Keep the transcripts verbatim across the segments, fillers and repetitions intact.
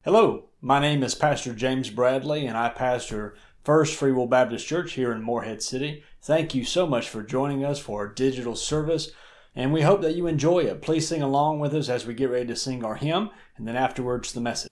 Hello, my name is Pastor James Bradley, and I pastor First Free Will Baptist Church here in Morehead City. Thank you so much for joining us for our digital service, and we hope that you enjoy it. Please sing along with us as we get ready to sing our hymn, and then afterwards the message.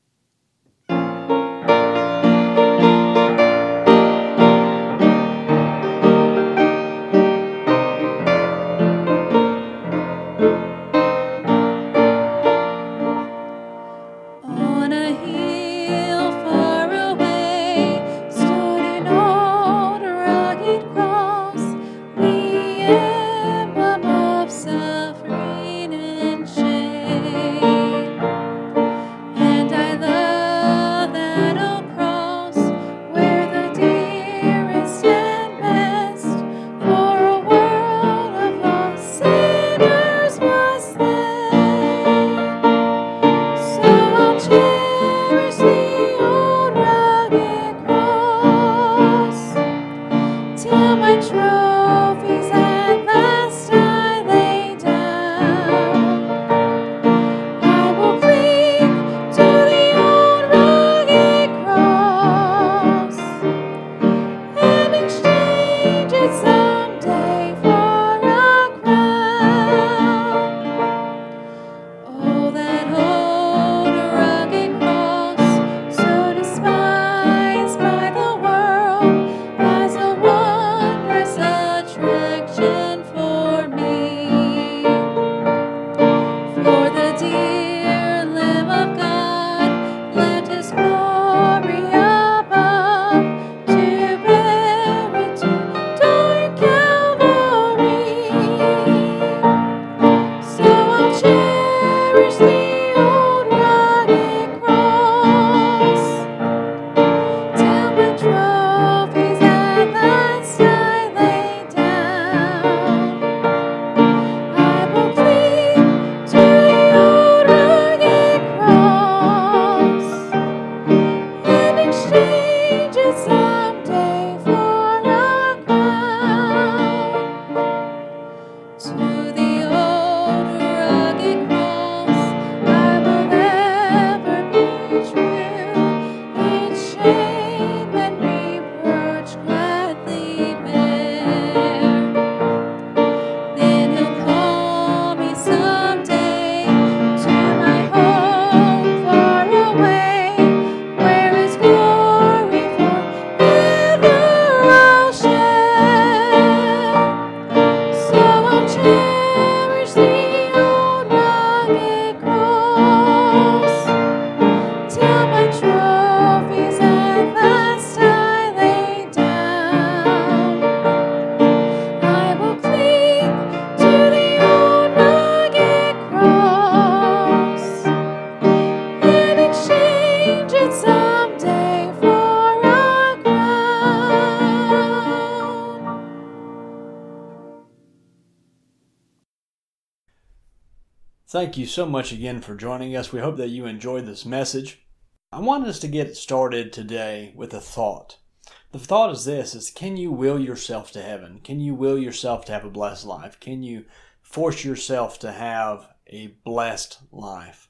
Thank you so much again for joining us. We hope that you enjoyed this message. I want us to get started today with a thought. The thought is this, is can you will yourself to heaven? Can you will yourself to have a blessed life? Can you force yourself to have a blessed life?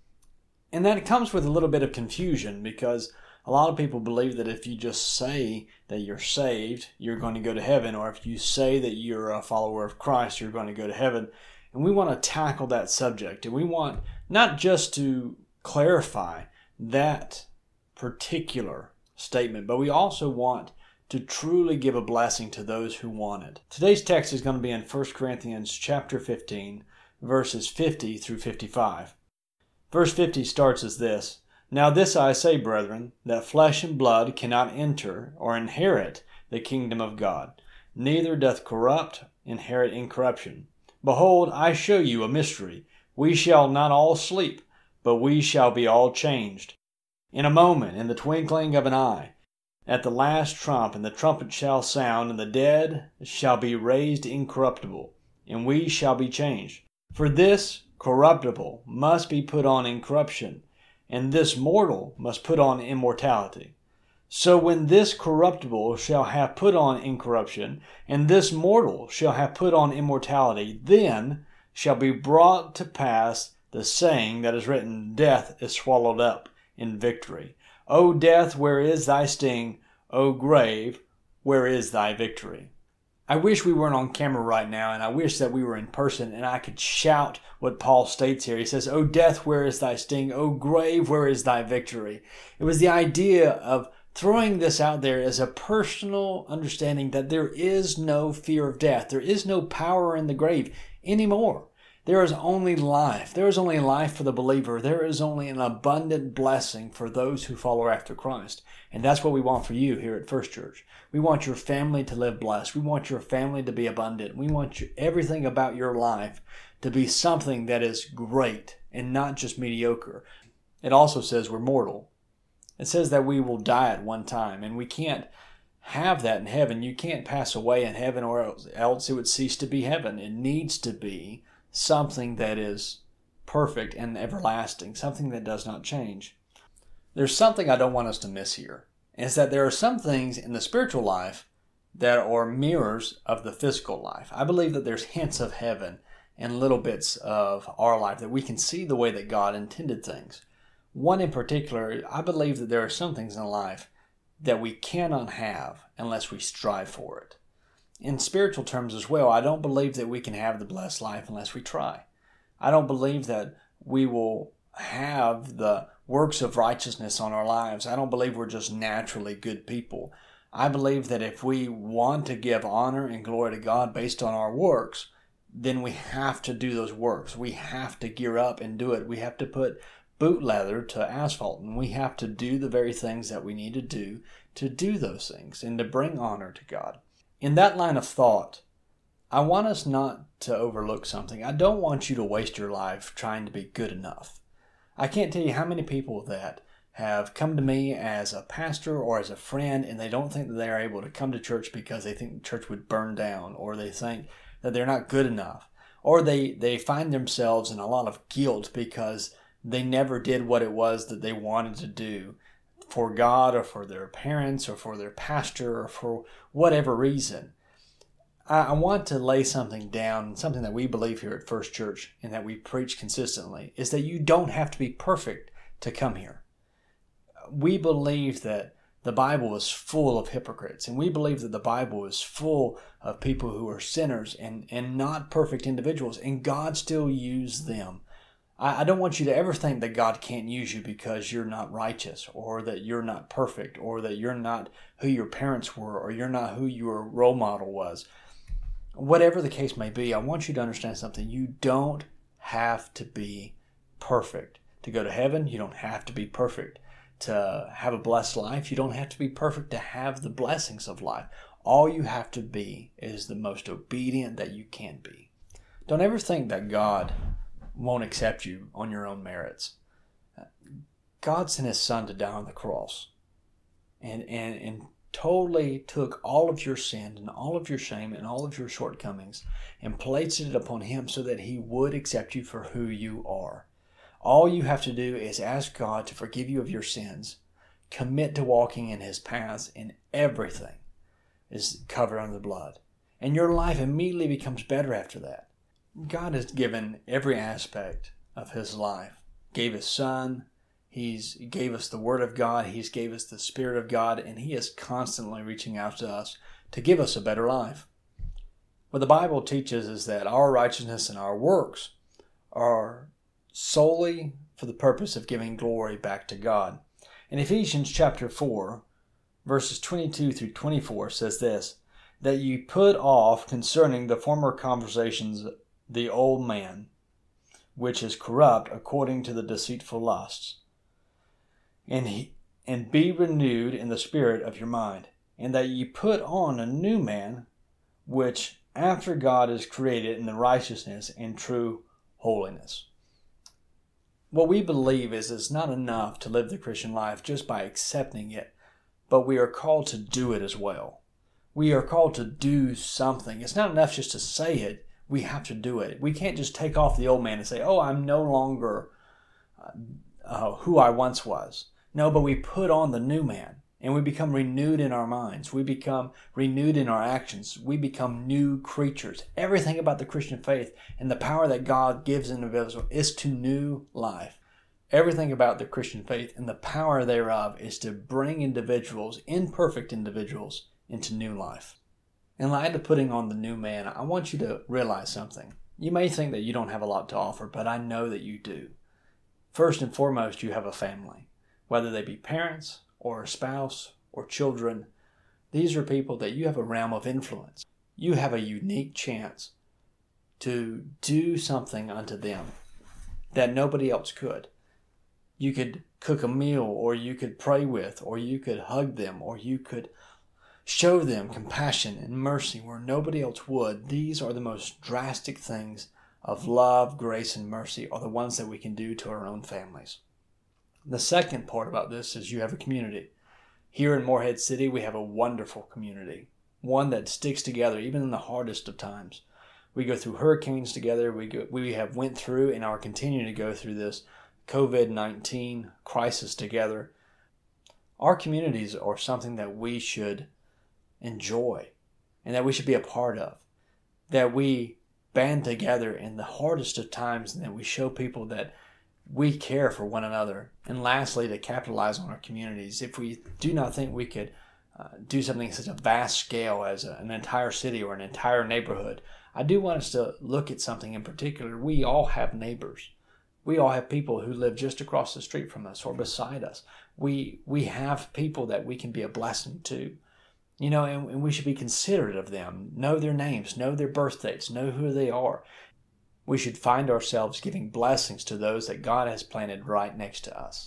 And that comes with a little bit of confusion because a lot of people believe that if you just say that you're saved, you're going to go to heaven, or if you say that you're a follower of Christ, you're going to go to heaven. And we want to tackle that subject. And we want not just to clarify that particular statement, but we also want to truly give a blessing to those who want it. Today's text is going to be in First Corinthians chapter fifteen, verses fifty through fifty-five. Verse fifty starts as this: "Now this I say, brethren, that flesh and blood cannot enter or inherit the kingdom of God, neither doth corrupt inherit incorruption. Behold, I show you a mystery. We shall not all sleep, but we shall be all changed. In a moment, in the twinkling of an eye, at the last trump, and the trumpet shall sound, and the dead shall be raised incorruptible, and we shall be changed. For this corruptible must be put on incorruption, and this mortal must put on immortality. So when this corruptible shall have put on incorruption, and this mortal shall have put on immortality, then shall be brought to pass the saying that is written, Death is swallowed up in victory. O death, where is thy sting? O grave, where is thy victory? I wish we weren't on camera right now, and I wish that we were in person and I could shout what Paul states here. He says, O death, where is thy sting? O grave, where is thy victory? It was the idea of throwing this out there as a personal understanding that there is no fear of death. There is no power in the grave anymore. There is only life. There is only life for the believer. There is only an abundant blessing for those who follow after Christ. And that's what we want for you here at First Church. We want your family to live blessed. We want your family to be abundant. We want you, everything about your life to be something that is great and not just mediocre. It also says we're mortal. It says that we will die at one time, and we can't have that in heaven. You can't pass away in heaven, or else it would cease to be heaven. It needs to be something that is perfect and everlasting, something that does not change. There's something I don't want us to miss here, is that there are some things in the spiritual life that are mirrors of the physical life. I believe that there's hints of heaven and little bits of our life that we can see the way that God intended things. One in particular, I believe that there are some things in life that we cannot have unless we strive for it. In spiritual terms as well, I don't believe that we can have the blessed life unless we try. I don't believe that we will have the works of righteousness on our lives. I don't believe we're just naturally good people. I believe that if we want to give honor and glory to God based on our works, then we have to do those works. We have to gear up and do it. We have to put boot leather to asphalt, and we have to do the very things that we need to do to do those things and to bring honor to God. In that line of thought, I want us not to overlook something. I don't want you to waste your life trying to be good enough. I can't tell you how many people that have come to me as a pastor or as a friend, and they don't think that they are able to come to church because they think the church would burn down, or they think that they're not good enough, or they, they find themselves in a lot of guilt because they never did what it was that they wanted to do for God or for their parents or for their pastor or for whatever reason. I, I want to lay something down, something that we believe here at First Church and that we preach consistently, is that you don't have to be perfect to come here. We believe that the Bible is full of hypocrites, and we believe that the Bible is full of people who are sinners and, and not perfect individuals, and God still used them. I don't want you to ever think that God can't use you because you're not righteous, or that you're not perfect, or that you're not who your parents were, or you're not who your role model was. Whatever the case may be, I want you to understand something. You don't have to be perfect to go to heaven. You don't have to be perfect to have a blessed life. You don't have to be perfect to have the blessings of life. All you have to be is the most obedient that you can be. Don't ever think that God won't accept you on your own merits. God sent His Son to die on the cross and, and, and totally took all of your sin and all of your shame and all of your shortcomings and placed it upon Him so that He would accept you for who you are. All you have to do is ask God to forgive you of your sins, commit to walking in His paths, and everything is covered under the blood. And your life immediately becomes better after that. God has given every aspect of His life. Gave His Son. He's he gave us the Word of God. He's gave us the Spirit of God. And He is constantly reaching out to us to give us a better life. What the Bible teaches is that our righteousness and our works are solely for the purpose of giving glory back to God. In Ephesians chapter four, verses twenty-two through twenty-four says this, that you put off concerning the former conversations the old man, which is corrupt according to the deceitful lusts, and he, and be renewed in the spirit of your mind, and that ye put on a new man, which after God is created in the righteousness and true holiness. What we believe is it's not enough to live the Christian life just by accepting it, but we are called to do it as well. We are called to do something. It's not enough just to say it. We have to do it. We can't just take off the old man and say, oh, I'm no longer uh, uh, who I once was. No, but we put on the new man, and we become renewed in our minds. We become renewed in our actions. We become new creatures. Everything about the Christian faith and the power that God gives individuals is to new life. Everything about the Christian faith and the power thereof is to bring individuals, imperfect individuals, into new life. In light of putting on the new man, I want you to realize something. You may think that you don't have a lot to offer, but I know that you do. First and foremost, you have a family. Whether they be parents or a spouse or children, these are people that you have a realm of influence. You have a unique chance to do something unto them that nobody else could. You could cook a meal, or you could pray with, or you could hug them, or you could show them compassion and mercy where nobody else would. These are the most drastic things of love, grace, and mercy are the ones that we can do to our own families. The second part about this is you have a community. Here in Morehead City, we have a wonderful community, one that sticks together even in the hardest of times. We go through hurricanes together. We go, we have went through and are continuing to go through this covid nineteen crisis together. Our communities are something that we should enjoy and that we should be a part of, that we band together in the hardest of times, and that we show people that we care for one another. And lastly, to capitalize on our communities, if we do not think we could uh, do something at such a vast scale as a, an entire city or an entire neighborhood, I do want us to look at something in particular. We all have neighbors. We all have people who live just across the street from us or beside us. We we have people that we can be a blessing to. You know, and, and we should be considerate of them, know their names, know their birth dates, know who they are. We should find ourselves giving blessings to those that God has planted right next to us.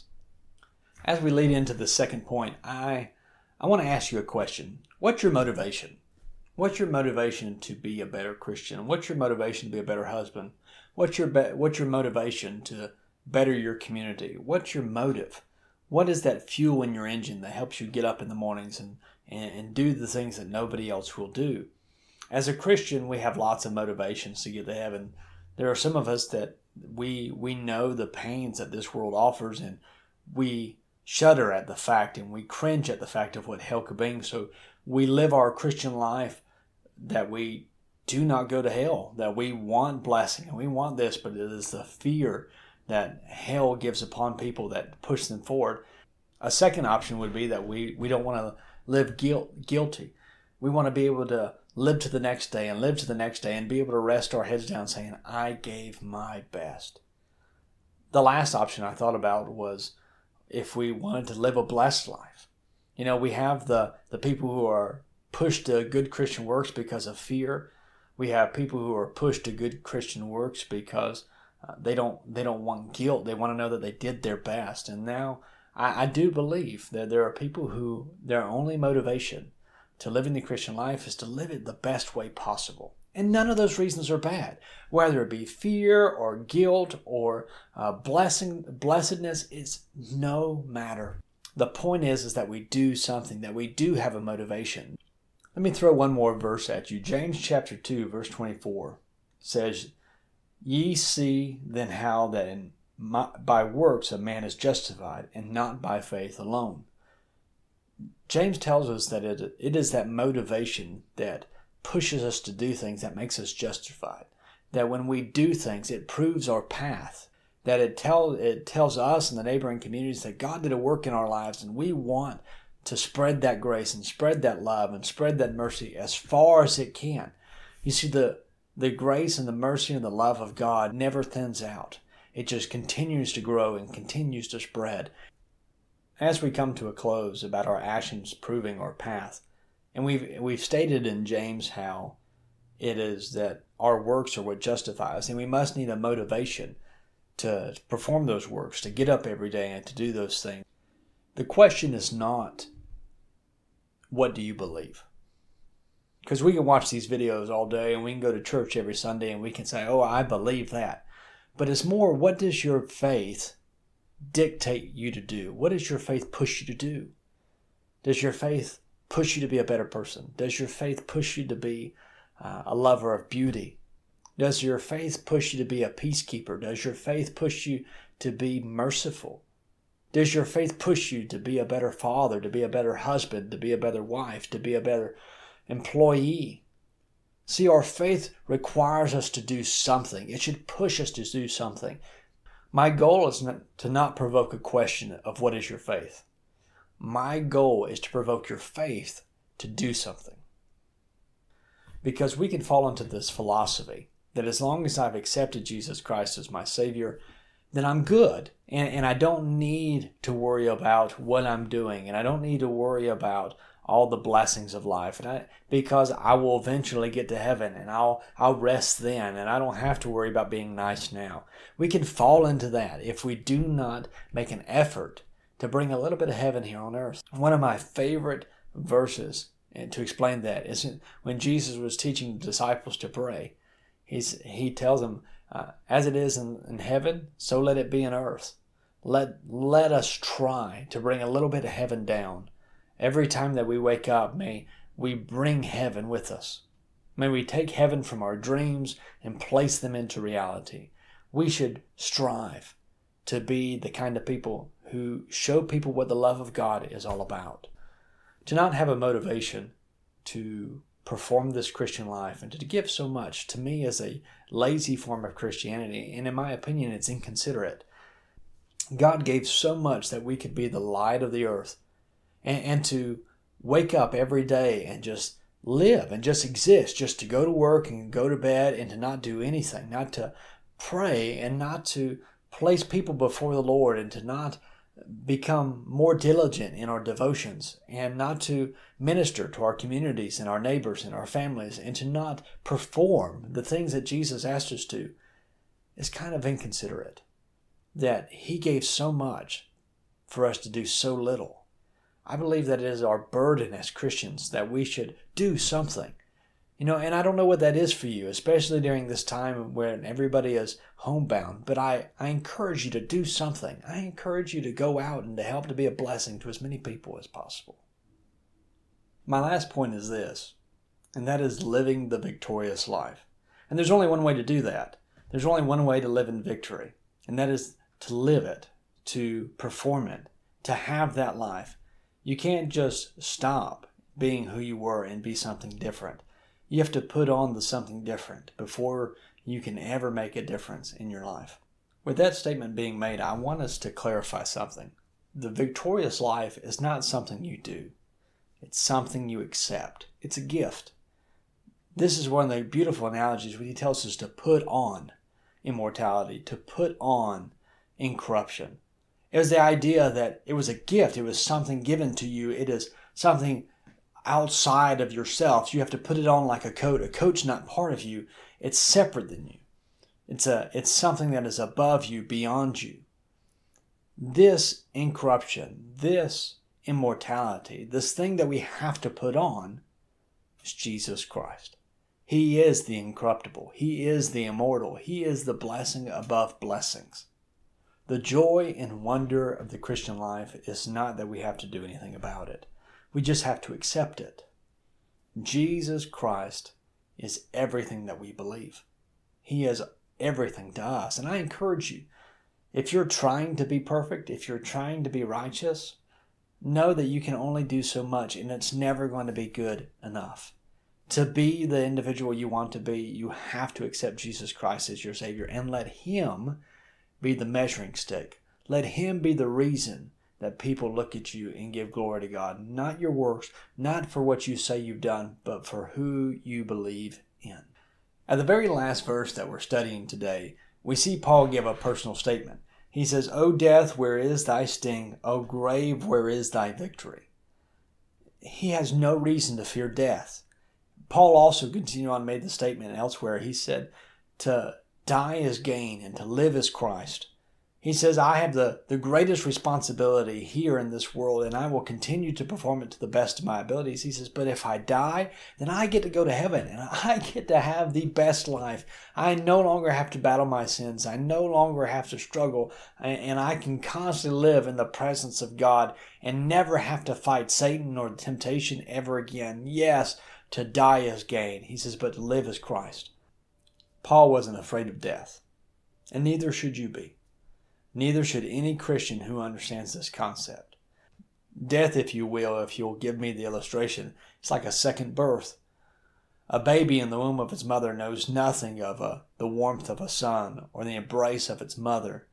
As we lead into the second point, I I want to ask you a question. What's your motivation? What's your motivation to be a better Christian? What's your motivation to be a better husband? What's your be- what's your motivation to better your community? What's your motive? What is that fuel in your engine that helps you get up in the mornings and, and, and do the things that nobody else will do? As a Christian, we have lots of motivations to get to heaven. There are some of us that we we know the pains that this world offers, and we shudder at the fact and we cringe at the fact of what hell could bring. So we live our Christian life that we do not go to hell, that we want blessing and we want this, but it is the fear that hell gives upon people that push them forward. A second option would be that we, we don't want to live guilt, guilty. We want to be able to live to the next day and live to the next day and be able to rest our heads down saying, I gave my best. The last option I thought about was if we wanted to live a blessed life. You know, we have the, the people who are pushed to good Christian works because of fear. We have people who are pushed to good Christian works because uh, they don't they don't want guilt. They want to know that they did their best. And now I, I do believe that there are people who their only motivation to living the Christian life is to live it the best way possible. And none of those reasons are bad. Whether it be fear or guilt or uh, blessing, blessedness, it's no matter. The point is, is that we do something, that we do have a motivation. Let me throw one more verse at you. James chapter two, verse twenty-four says, Ye see then how that in my, by works a man is justified, and not by faith alone. James tells us that it, it is that motivation that pushes us to do things that makes us justified. That when we do things, it proves our path. That it, tell, it tells us and the neighboring communities that God did a work in our lives, and we want to spread that grace and spread that love and spread that mercy as far as it can. You see, the, the grace and the mercy and the love of God never thins out. It just continues to grow and continues to spread. As we come to a close about our actions proving our path, and we've we've stated in James how it is that our works are what justify us, and we must need a motivation to perform those works, to get up every day and to do those things. The question is not, what do you believe? Because we can watch these videos all day and we can go to church every Sunday and we can say, oh, I believe that. But it's more, what does your faith dictate you to do? What does your faith push you to do? Does your faith push you to be a better person? Does your faith push you to be uh, a lover of beauty? Does your faith push you to be a peacekeeper? Does your faith push you to be merciful? Does your faith push you to be a better father, to be a better husband, to be a better wife, to be a better employee? See, our faith requires us to do something. It should push us to do something. My goal is not, to not provoke a question of what is your faith. My goal is to provoke your faith to do something. Because we can fall into this philosophy that as long as I've accepted Jesus Christ as my Savior, then I'm good. And, and I don't need to worry about what I'm doing. And I don't need to worry about all the blessings of life. And I, because I will eventually get to heaven and I'll, I'll rest then. And I don't have to worry about being nice now. We can fall into that if we do not make an effort to bring a little bit of heaven here on earth. One of my favorite verses and to explain that is when Jesus was teaching the disciples to pray. He's, he tells them, uh, as it is in, in heaven, so let it be in earth. Let, let us try to bring a little bit of heaven down. Every time that we wake up, may we bring heaven with us. May we take heaven from our dreams and place them into reality. We should strive to be the kind of people who show people what the love of God is all about. To not have a motivation to perform this Christian life and to give so much, to me, is a lazy form of Christianity. And in my opinion, it's inconsiderate. God gave so much that we could be the light of the earth. And, and to wake up every day and just live and just exist, just to go to work and go to bed and to not do anything, not to pray and not to place people before the Lord and to not become more diligent in our devotions and not to minister to our communities and our neighbors and our families and to not perform the things that Jesus asked us to, is kind of inconsiderate. That He gave so much for us to do so little. I believe that it is our burden as Christians that we should do something. You know, and I don't know what that is for you, especially during this time when everybody is homebound. But I, I encourage you to do something. I encourage you to go out and to help to be a blessing to as many people as possible. My last point is this, and that is living the victorious life. And there's only one way to do that. There's only one way to live in victory, and that is to live it, to perform it, to have that life. You can't just stop being who you were and be something different. You have to put on the something different before you can ever make a difference in your life. With that statement being made, I want us to clarify something. The victorious life is not something you do. It's something you accept. It's a gift. This is one of the beautiful analogies where he tells us to put on immortality, to put on incorruption. It was the idea that it was a gift. It was something given to you. It is something outside of yourself. You have to put it on like a coat. A coat's not part of you. It's separate than you. It's a it's something that is above you, beyond you. This incorruption, this immortality, this thing that we have to put on is Jesus Christ. He is the incorruptible. He is the immortal. He is the blessing above blessings. The joy and wonder of the Christian life is not that we have to do anything about it. We just have to accept it. Jesus Christ is everything that we believe. He is everything to us. And I encourage you, if you're trying to be perfect, if you're trying to be righteous, know that you can only do so much and it's never going to be good enough. To be the individual you want to be, you have to accept Jesus Christ as your Savior and let Him be the measuring stick. Let Him be the reason that people look at you and give glory to God. Not your works, not for what you say you've done, but for who you believe in. At the very last verse that we're studying today, we see Paul give a personal statement. He says, O death, where is thy sting? O grave, where is thy victory? He has no reason to fear death. Paul also continued on and made the statement elsewhere. He said, to die is gain and to live is Christ. He says, I have the, the greatest responsibility here in this world, and I will continue to perform it to the best of my abilities. He says, but if I die, then I get to go to heaven, and I get to have the best life. I no longer have to battle my sins. I no longer have to struggle, and I can constantly live in the presence of God and never have to fight Satan or temptation ever again. Yes, to die is gain. He says, but to live is Christ. Paul wasn't afraid of death, and neither should you be. Neither should any Christian who understands this concept. Death, if you will, if you'll give me the illustration, it's like a second birth. A baby in the womb of its mother knows nothing of a, the warmth of a son or the embrace of its mother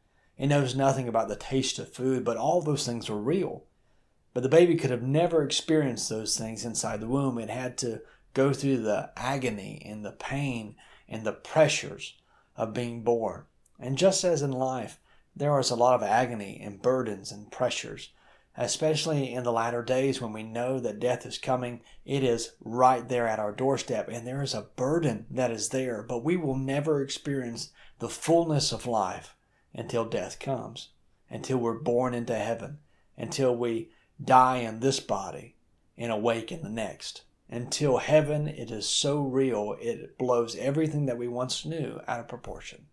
It knows nothing about the taste of food, but all those things are real. But the baby could have never experienced those things inside the womb. It had to go through the agony and the pain and the pressures of being born. And just as in life, there is a lot of agony and burdens and pressures, especially in the latter days when we know that death is coming. It is right there at our doorstep, and there is a burden that is there, but we will never experience the fullness of life until death comes, until we're born into heaven, until we die in this body and awake in the next. Until heaven, it is so real, it blows everything that we once knew out of proportion.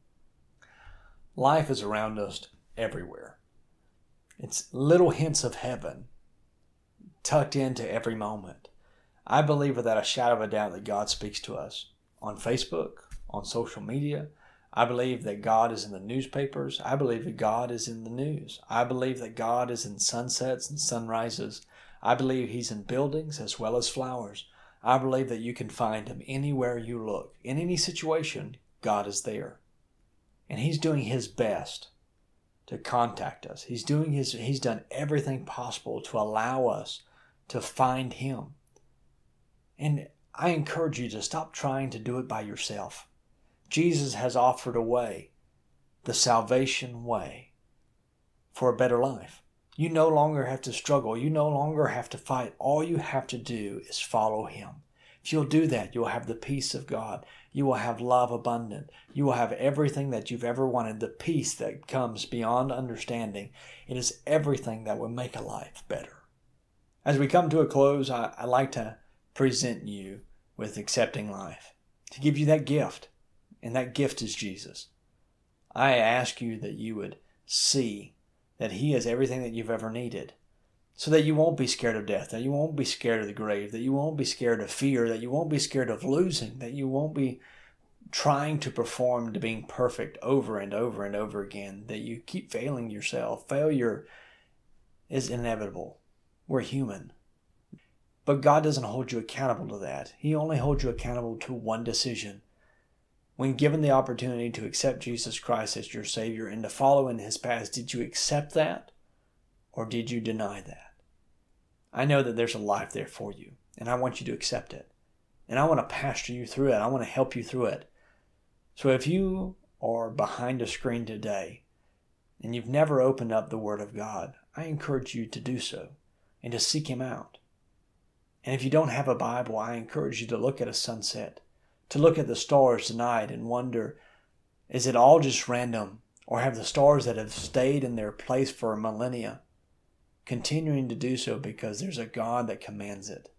Life is around us everywhere. It's little hints of heaven tucked into every moment. I believe without a shadow of a doubt that God speaks to us on Facebook, on social media. I believe that God is in the newspapers. I believe that God is in the news. I believe that God is in sunsets and sunrises. I believe He's in buildings as well as flowers. I believe that you can find Him anywhere you look. In any situation, God is there. And He's doing His best to contact us. He's doing his, He's done everything possible to allow us to find Him. And I encourage you to stop trying to do it by yourself. Jesus has offered a way, the salvation way, for a better life. You no longer have to struggle. You no longer have to fight. All you have to do is follow Him. If you'll do that, you'll have the peace of God. You will have love abundant. You will have everything that you've ever wanted, the peace that comes beyond understanding. It is everything that will make a life better. As we come to a close, I, I'd like to present you with accepting life, to give you that gift, and that gift is Jesus. I ask you that you would see that He is everything that you've ever needed, so that you won't be scared of death, that you won't be scared of the grave, that you won't be scared of fear, that you won't be scared of losing, that you won't be trying to perform to being perfect over and over and over again, that you keep failing yourself. Failure is inevitable. We're human. But God doesn't hold you accountable to that. He only holds you accountable to one decision. When given the opportunity to accept Jesus Christ as your Savior and to follow in His paths, did you accept that or did you deny that? I know that there's a life there for you, and I want you to accept it. And I want to pastor you through it. I want to help you through it. So if you are behind a screen today and you've never opened up the Word of God, I encourage you to do so and to seek Him out. And if you don't have a Bible, I encourage you to look at a sunset, to look at the stars tonight and wonder, is it all just random? Or have the stars that have stayed in their place for millennia continuing to do so because there's a God that commands it?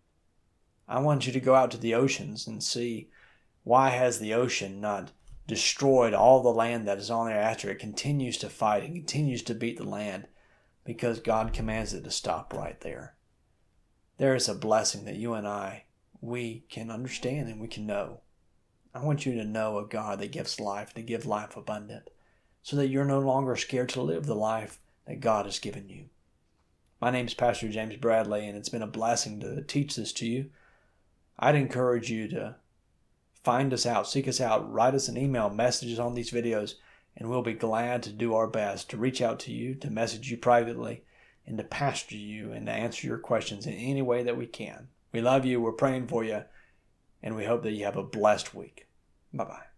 I want you to go out to the oceans and see, why has the ocean not destroyed all the land that is on there after it continues to fight and continues to beat the land? Because God commands it to stop right there. There is a blessing that you and I, we can understand and we can know. I want you to know a God that gives life, to give life abundant, so that you're no longer scared to live the life that God has given you. My name is Pastor James Bradley, and it's been a blessing to teach this to you. I'd encourage you to find us out, seek us out, write us an email, messages on these videos, and we'll be glad to do our best to reach out to you, to message you privately, and to pastor you and to answer your questions in any way that we can. We love you, we're praying for you, and we hope that you have a blessed week. Bye-bye.